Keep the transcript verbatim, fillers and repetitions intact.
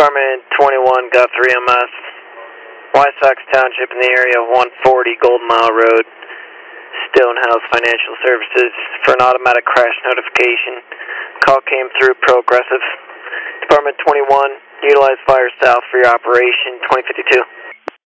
Department twenty-one, Guthrie M S, Wysox Township in the area of one forty Golden Mile Road, Stonehouse Financial Services for an automatic crash notification. Call came through Progressive. Department twenty-one, utilize Fire South for your operation, twenty fifty-two.